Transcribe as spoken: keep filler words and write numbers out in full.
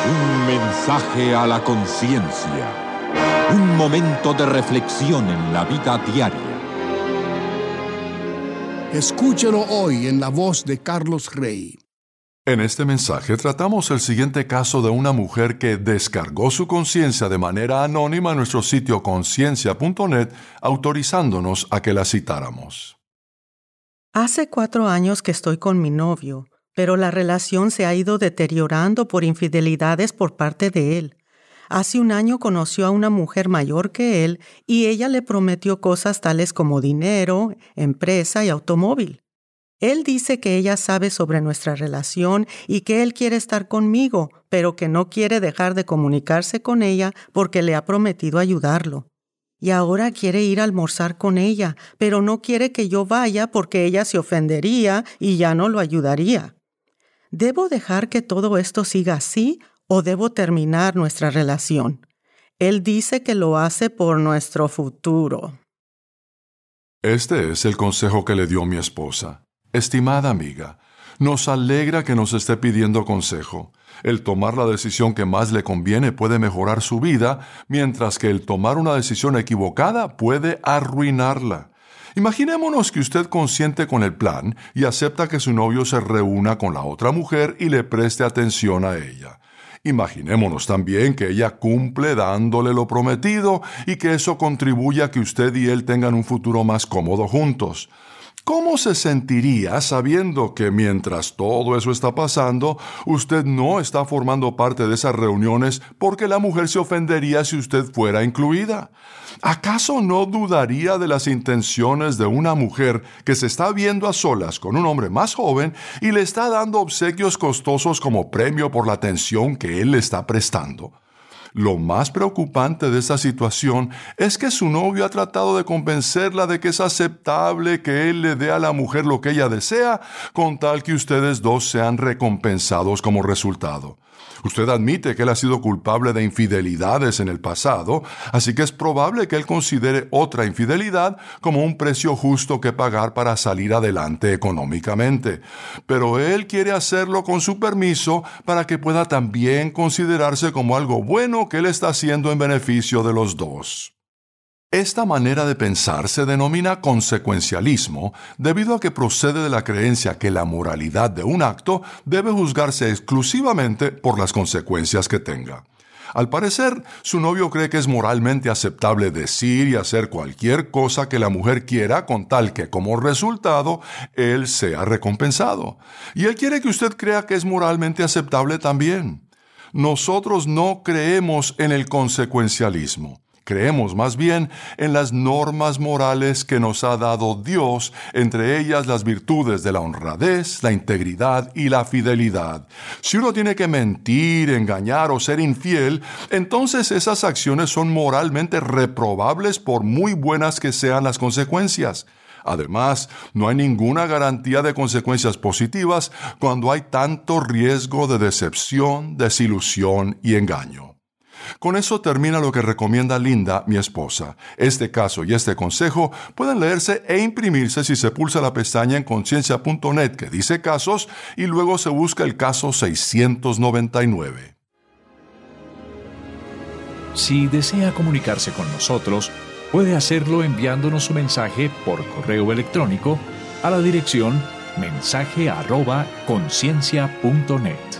Un mensaje a la conciencia. Un momento de reflexión en la vida diaria. Escúchelo hoy en la voz de Carlos Rey. En este mensaje tratamos el siguiente caso de una mujer que descargó su conciencia de manera anónima en nuestro sitio conciencia punto net, autorizándonos a que la citáramos. Hace cuatro años que estoy con mi novio, pero la relación se ha ido deteriorando por infidelidades por parte de él. Hace un año conoció a una mujer mayor que él y ella le prometió cosas tales como dinero, empresa y automóvil. Él dice que ella sabe sobre nuestra relación y que él quiere estar conmigo, pero que no quiere dejar de comunicarse con ella porque le ha prometido ayudarlo. Y ahora quiere ir a almorzar con ella, pero no quiere que yo vaya porque ella se ofendería y ya no lo ayudaría. ¿Debo dejar que todo esto siga así o debo terminar nuestra relación? Él dice que lo hace por nuestro futuro. Este es el consejo que le dio mi esposa. Estimada amiga, nos alegra que nos esté pidiendo consejo. El tomar la decisión que más le conviene puede mejorar su vida, mientras que el tomar una decisión equivocada puede arruinarla. Imaginémonos que usted consiente con el plan y acepta que su novio se reúna con la otra mujer y le preste atención a ella. Imaginémonos también que ella cumple dándole lo prometido y que eso contribuye a que usted y él tengan un futuro más cómodo juntos. ¿Cómo se sentiría sabiendo que mientras todo eso está pasando, usted no está formando parte de esas reuniones porque la mujer se ofendería si usted fuera incluida? ¿Acaso no dudaría de las intenciones de una mujer que se está viendo a solas con un hombre más joven y le está dando obsequios costosos como premio por la atención que él le está prestando? Lo más preocupante de esta situación es que su novio ha tratado de convencerla de que es aceptable que él le dé a la mujer lo que ella desea, con tal que ustedes dos sean recompensados como resultado. Usted admite que él ha sido culpable de infidelidades en el pasado, así que es probable que él considere otra infidelidad como un precio justo que pagar para salir adelante económicamente. Pero él quiere hacerlo con su permiso para que pueda también considerarse como algo bueno que él está haciendo en beneficio de los dos. Esta manera de pensar se denomina consecuencialismo debido a que procede de la creencia que la moralidad de un acto debe juzgarse exclusivamente por las consecuencias que tenga. Al parecer, su novio cree que es moralmente aceptable decir y hacer cualquier cosa que la mujer quiera con tal que como resultado él sea recompensado. Y él quiere que usted crea que es moralmente aceptable también. Nosotros no creemos en el consecuencialismo. Creemos más bien en las normas morales que nos ha dado Dios, entre ellas las virtudes de la honradez, la integridad y la fidelidad. Si uno tiene que mentir, engañar o ser infiel, entonces esas acciones son moralmente reprobables por muy buenas que sean las consecuencias. Además, no hay ninguna garantía de consecuencias positivas cuando hay tanto riesgo de decepción, desilusión y engaño. Con eso termina lo que recomienda Linda, mi esposa. Este caso y este consejo pueden leerse e imprimirse si se pulsa la pestaña en conciencia punto net que dice casos y luego se busca el caso seiscientos noventa y nueve. Si desea comunicarse con nosotros, puede hacerlo enviándonos su mensaje por correo electrónico a la dirección mensaje arroba conciencia punto net.